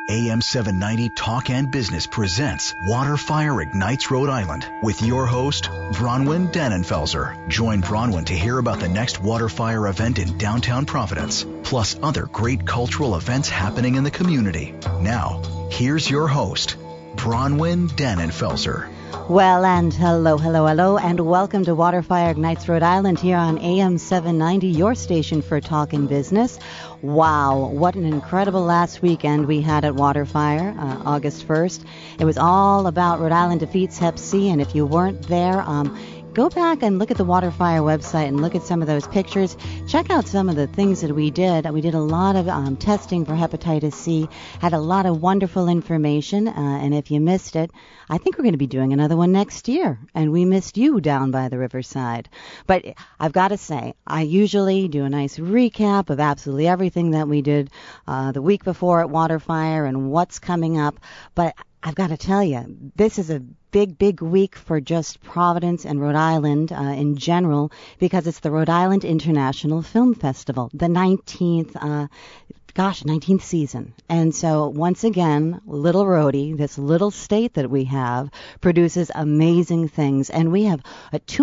AM 790 Talk and Business presents Waterfire Ignites Rhode Island with your host, Bronwyn Dannenfelser. Join Bronwyn to hear about the next Waterfire event in downtown Providence, plus other great cultural events happening in the community. Now, here's your host, Bronwyn Dannenfelser. Well, and hello, and welcome to Waterfire Ignites Rhode Island here on AM 790, your station for talk and business. Wow, what an incredible last weekend we had at Waterfire, August 1st. It was all about Rhode Island defeats Hep C, and if you weren't there, go back and look at the Waterfire website and look at some of those pictures. Check out some of the things that we did. We did a lot of testing for hepatitis C, had a lot of wonderful information, and if you missed it, I think we're going to be doing another one next year, and we missed you down by the riverside. But I've got to say, I usually do a nice recap of absolutely everything that we did the week before at Waterfire and what's coming up, but I've got to tell you, this is a big week for just Providence and Rhode Island in general, because it's the Rhode Island International Film Festival, the 19th season. And so once again, Little Rhodey, this little state that we have, produces amazing things. And we have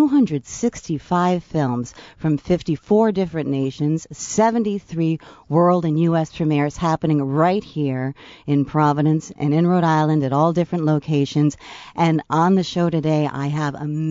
265 films from 54 different nations, 73 world and U.S. premieres happening right here in Providence and in Rhode Island at all different locations. And on the show today, I have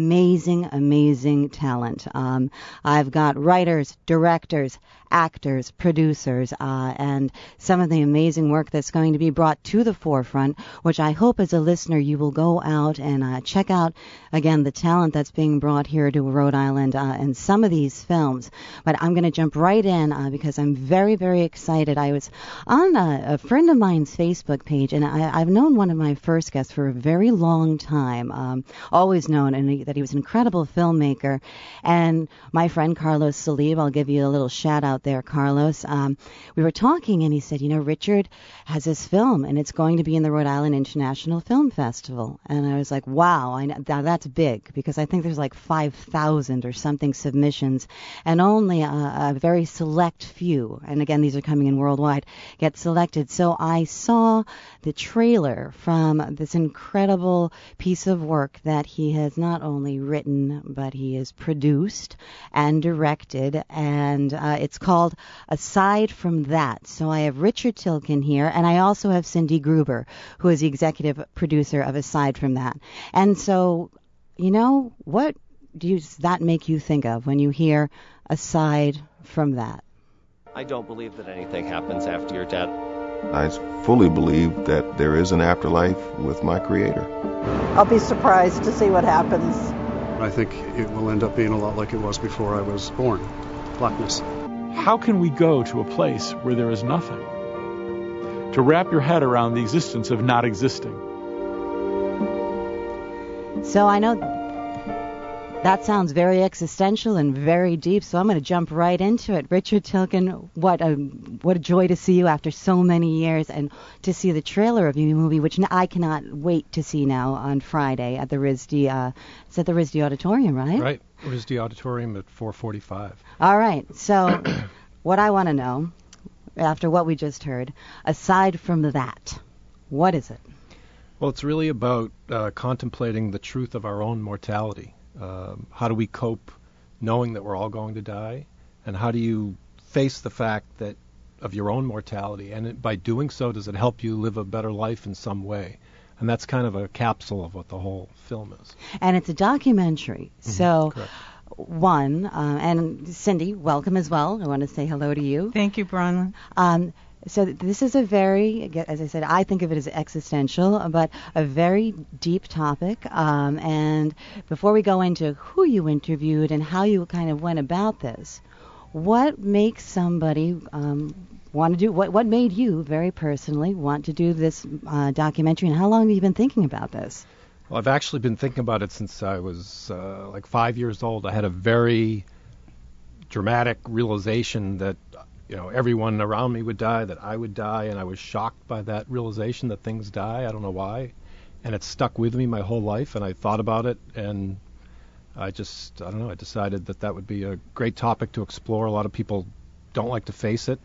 amazing talent. I've got writers, directors, actors, producers, and some of the amazing work that's going to be brought to the forefront, which I hope as a listener you will go out and check out, again, the talent that's being brought here to Rhode Island in some of these films. But I'm going to jump right in because I'm very excited. I was on a friend of mine's Facebook page, and I've known one of my first guests for a very long time, always known that he was an incredible filmmaker. And my friend Carlos Salib, I'll give you a little shout out there, Carlos. We were talking, and he said, Richard has this film, and it's going to be in the Rhode Island International Film Festival. And I was like, wow, that's big, because I think there's like 5,000 or something submissions, and only a very select few, and again, these are coming in worldwide, get selected. So I saw the trailer from this incredible piece of work that he has not only written, but he has produced and directed, and it's called Aside from That. So I have Richard Tilken here, and I also have Cindy Gruber, who is the executive producer of Aside from That. And so, what does that make you think of when you hear Aside from That? I don't believe that anything happens after you're dead. I fully believe that there is an afterlife with my Creator. I'll be surprised to see what happens. I think it will end up being a lot like it was before I was born. Blackness. How can we go to a place where there is nothing? To wrap your head around the existence of not existing. So I know that sounds very existential and very deep, so I'm going to jump right into it. Richard Tilken, what a joy to see you after so many years, and to see the trailer of your movie, which I cannot wait to see now on Friday at the RISD. It's at the RISD Auditorium, right? Right, RISD Auditorium at 4:45. All right, so what I want to know, after what we just heard, aside from that, what is it? Well, it's really about contemplating the truth of our own mortality. How do we cope knowing that we're all going to die? And how do you face the fact that of your own mortality? And by doing so, does it help you live a better life in some way? And that's kind of a capsule of what the whole film is. And it's a documentary. Mm-hmm. So, correct. And Cindy, welcome as well. I want to say hello to you. Thank you, Bronwyn. So this is a very, as I said, I think of it as existential, but a very deep topic. And before we go into who you interviewed and how you kind of went about this, what makes somebody want to do, what made you very personally want to do this documentary, and how long have you been thinking about this? Well, I've actually been thinking about it since I was like 5 years old. I had a very dramatic realization that everyone around me would die, that I would die, and I was shocked by that realization that things die. I don't know why. And it stuck with me my whole life, and I thought about it, and I decided that would be a great topic to explore. A lot of people don't like to face it,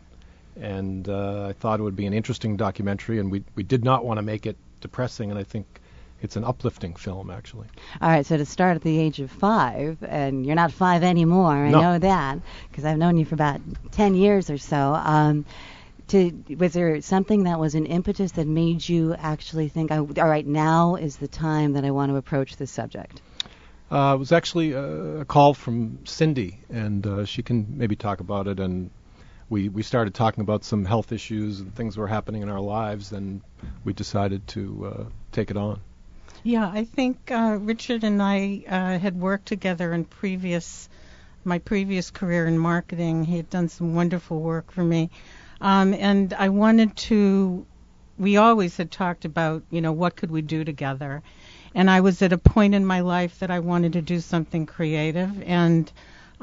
And I thought it would be an interesting documentary, and we did not want to make it depressing, and I think it's an uplifting film, actually. All right, so to start at the age of 5, and you're not 5 anymore, I No. know that, because I've known you for about 10 years or so. Was there something that was an impetus that made you actually think, all right, now is the time that I want to approach this subject? It was actually a call from Cindy, and she can maybe talk about it, and we started talking about some health issues and things that were happening in our lives, and we decided to take it on. Yeah, I think Richard and I had worked together in my previous career in marketing. He had done some wonderful work for me. And I wanted to, we always had talked about, what could we do together? And I was at a point in my life that I wanted to do something creative. And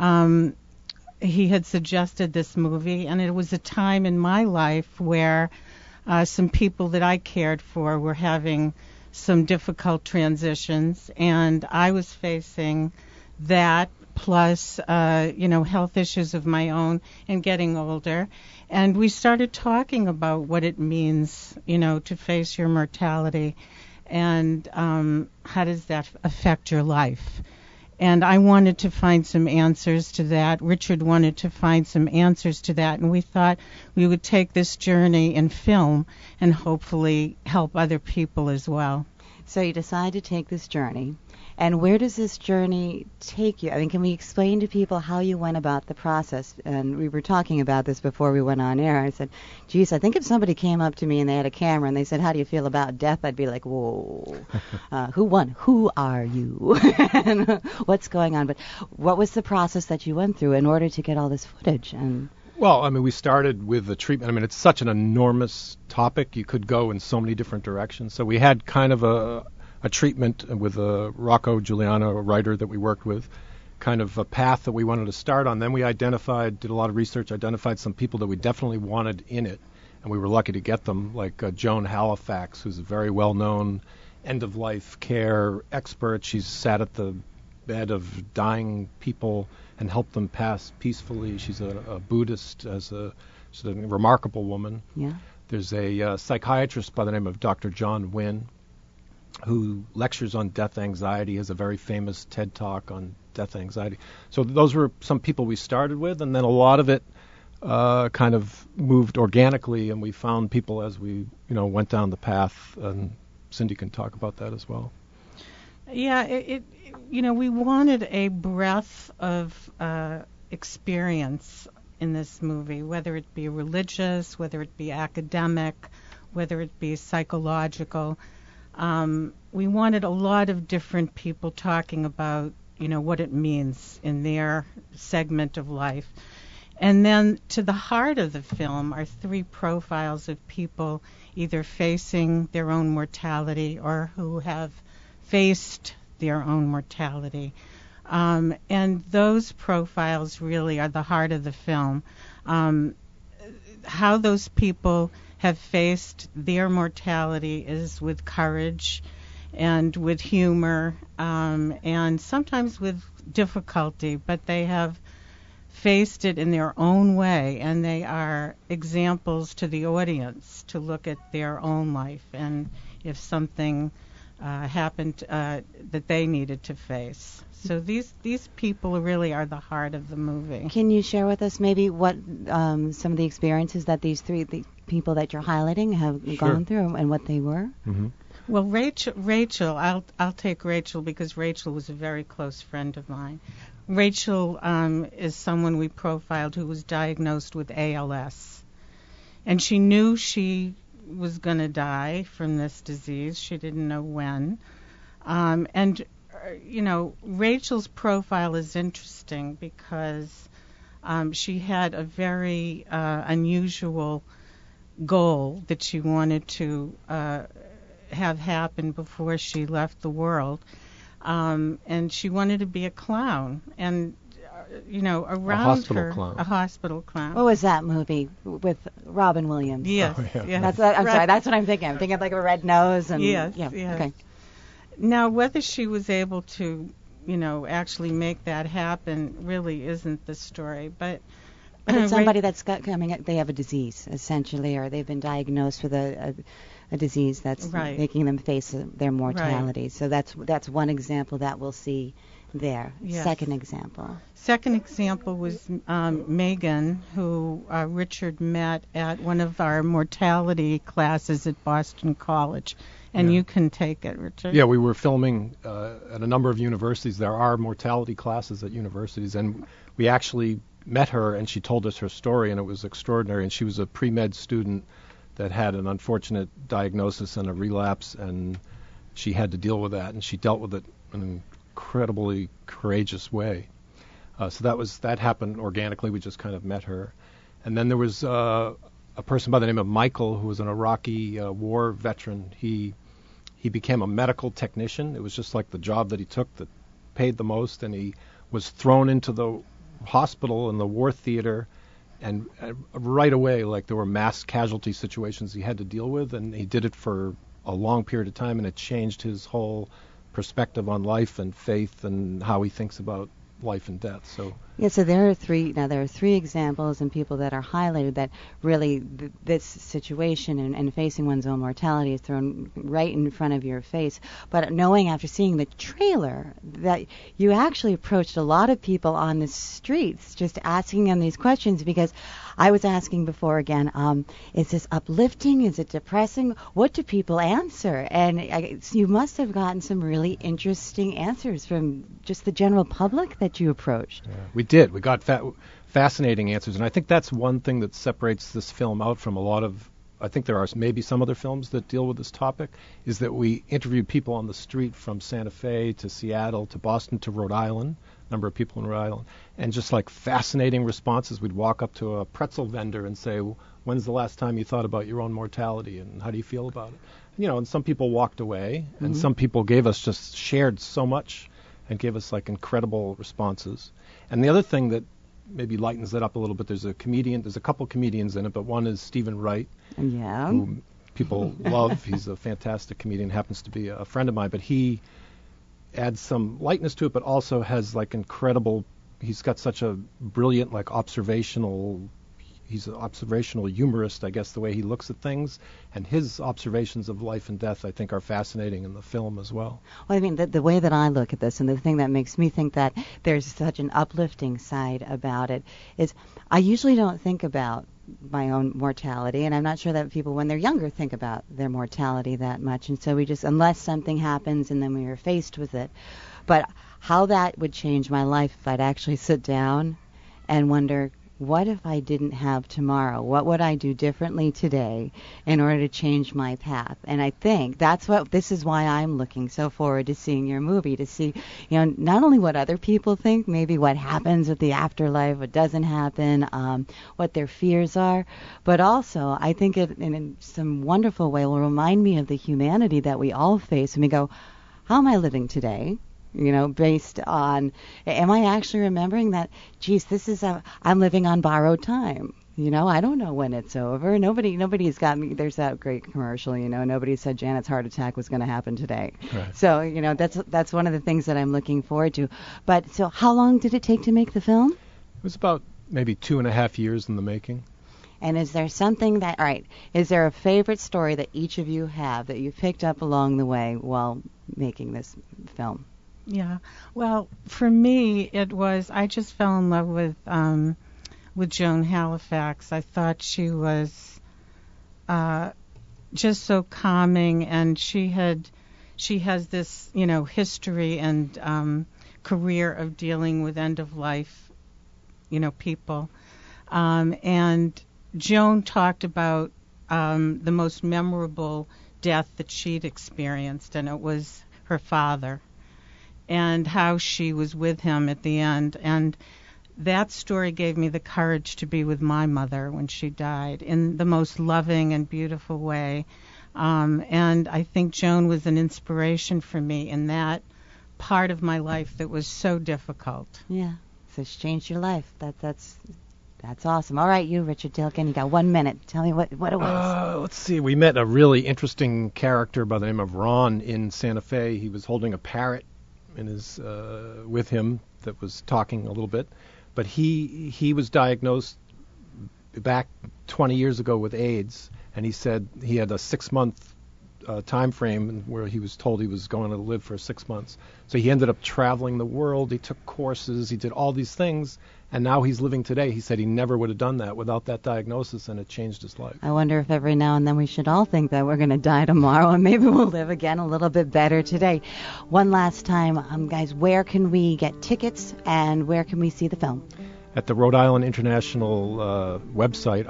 he had suggested this movie. And it was a time in my life where some people that I cared for were having some difficult transitions. And I was facing that plus, health issues of my own and getting older. And we started talking about what it means, to face your mortality and how does that affect your life. And I wanted to find some answers to that. Richard wanted to find some answers to that. And we thought we would take this journey in film and hopefully help other people as well. So you decide to take this journey. And where does this journey take you? I mean, can we explain to people how you went about the process? And we were talking about this before we went on air. I said, geez, I think if somebody came up to me and they had a camera and they said, how do you feel about death? I'd be like, whoa, who won? Who are you? And what's going on? But what was the process that you went through in order to get all this footage? Well, I mean, we started with the treatment. I mean, it's such an enormous topic. You could go in so many different directions. So we had kind of a treatment with Rocco Giuliano, a writer that we worked with, kind of a path that we wanted to start on. Then we did a lot of research, identified some people that we definitely wanted in it, and we were lucky to get them, like Joan Halifax, who's a very well-known end-of-life care expert. She's sat at the bed of dying people and helped them pass peacefully. She's a Buddhist, she's a remarkable woman. Yeah. There's a psychiatrist by the name of Dr. John Wynn, who lectures on death anxiety, has a very famous TED Talk on death anxiety. So those were some people we started with, and then a lot of it kind of moved organically, and we found people as we went down the path, and Cindy can talk about that as well. Yeah, we wanted a breadth of experience in this movie, whether it be religious, whether it be academic, whether it be psychological. We wanted a lot of different people talking about, what it means in their segment of life. And then to the heart of the film are 3 profiles of people either facing their own mortality or who have faced their own mortality. And those profiles really are the heart of the film. How those people have faced their mortality is with courage and with humor and sometimes with difficulty, but they have faced it in their own way, and they are examples to the audience to look at their own life and if something happened that they needed to face. So these people really are the heart of the movie. Can you share with us maybe what some of the experiences that the people that you're highlighting have gone through and what they were? Mm-hmm. Well, Rachel, I'll take Rachel because Rachel was a very close friend of mine. Rachel is someone we profiled who was diagnosed with ALS, and she knew she was going to die from this disease. She didn't know when. And Rachel's profile is interesting because she had a very unusual goal that she wanted to have happen before she left the world. And she wanted to be a clown. And, around her... A hospital clown. What was that movie with Robin Williams? Yes. Oh, yeah. Yes. Sorry, that's what I'm thinking. I'm thinking of like a red nose and... Yes, yeah. yes. Okay. Now, whether she was able to, actually make that happen really isn't the story. But But it's somebody that's they have a disease, essentially, or they've been diagnosed with a disease that's making them face their mortality. Right. So that's one example that we'll see there. Yes. Second example was Megan, who Richard met at one of our mortality classes at Boston College. And you can take it, Richard. Yeah, we were filming at a number of universities. There are mortality classes at universities, and we actually met her, and she told us her story, and it was extraordinary. And she was a pre-med student that had an unfortunate diagnosis and a relapse, and she had to deal with that, and she dealt with it in an incredibly courageous way. So that happened organically. We just kind of met her. And then there was a person by the name of Michael, who was an Iraqi war veteran. He became a medical technician. It was just like the job that he took that paid the most, and he was thrown into the hospital in the war theater, and right away, like, there were mass casualty situations he had to deal with, and he did it for a long period of time, and it changed his whole perspective on life and faith and how he thinks about life and death. So there are three examples and people that are highlighted that really this situation and facing one's own mortality is thrown right in front of your face. But knowing after seeing the trailer that you actually approached a lot of people on the streets just asking them these questions, because I was asking before again, is this uplifting? Is it depressing? What do people answer? And you must have gotten some really interesting answers from just the general public that you approached. Yeah, we did. We got fascinating answers, and I think that's one thing that separates this film out from a lot of, I think there are maybe some other films that deal with this topic, is that we interviewed people on the street from Santa Fe to Seattle to Boston to Rhode Island, a number of people in Rhode Island, and just like fascinating responses. We'd walk up to a pretzel vendor and say, when's the last time you thought about your own mortality, and how do you feel about it? And some people walked away, and some people shared so much and gave us like incredible responses. And the other thing that maybe lightens it up a little bit, there's a couple comedians in it, but one is Stephen Wright, who people love. He's a fantastic comedian, happens to be a friend of mine, but he adds some lightness to it, but also has like he's got such a brilliant he's an observational humorist, I guess, the way he looks at things, and his observations of life and death, I think, are fascinating in the film as well. Well, I mean, the way that I look at this, and the thing that makes me think that there's such an uplifting side about it, is I usually don't think about my own mortality, and I'm not sure that people when they're younger think about their mortality that much, and so we just, unless something happens and then we are faced with it. But how that would change my life if I'd actually sit down and wonder, what if I didn't have tomorrow? What would I do differently today in order to change my path? And I think this is why I'm looking so forward to seeing your movie, to see, not only what other people think, maybe what happens with the afterlife, what doesn't happen, what their fears are, but also I think it in some wonderful way will remind me of the humanity that we all face, and we go, how am I living today? Based on, am I actually remembering that, geez, I'm living on borrowed time. I don't know when it's over. Nobody's got me. There's that great commercial, nobody said Janet's heart attack was going to happen today. Right. So, that's one of the things that I'm looking forward to. But so how long did it take to make the film? It was about maybe 2.5 years in the making. And is there something is there a favorite story that each of you have that you picked up along the way while making this film? Yeah. Well, for me, I just fell in love with Joan Halifax. I thought she was just so calming, and she has this, history and career of dealing with end of life, people. And Joan talked about the most memorable death that she'd experienced, and it was her father, and how she was with him at the end. And that story gave me the courage to be with my mother when she died in the most loving and beautiful way. And I think Joan was an inspiration for me in that part of my life that was so difficult. Yeah, so she changed your life. That's awesome. All right, you, Richard Dilken, you got 1 minute. Tell me what it was. Let's see. We met a really interesting character by the name of Ron in Santa Fe. He was holding a parrot with him that was talking a little bit, but he was diagnosed back 20 years ago with AIDS, and he said he had a 6-month time frame where he was told he was going to live for 6 months. So he ended up traveling the world. He took courses. He did all these things, and now he's living today. He said he never would have done that without that diagnosis, and it changed his life. I wonder if every now and then we should all think that we're going to die tomorrow, and maybe we'll live again a little bit better today. One last time, guys, where can we get tickets, and where can we see the film? At the Rhode Island International website,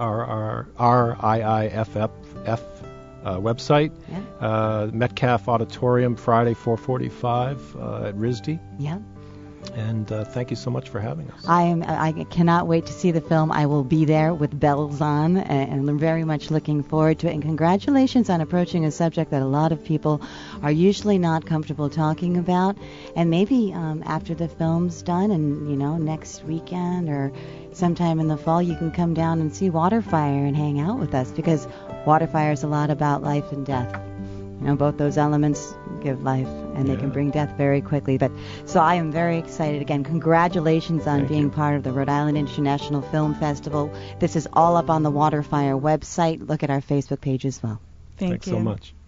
RIIFF website, Metcalf Auditorium, Friday, 4:45 at RISD. Yeah. And thank you so much for having us. I cannot wait to see the film. I will be there with bells on, and I'm very much looking forward to it. And congratulations on approaching a subject that a lot of people are usually not comfortable talking about. And maybe after the film's done, and next weekend or sometime in the fall, you can come down and see Waterfire and hang out with us, because Waterfire is a lot about life and death. Both those elements give life, and they can bring death very quickly. So I am very excited. Again, congratulations on being part of the Rhode Island International Film Festival. This is all up on the Waterfire website. Look at our Facebook page as well. Thanks so much.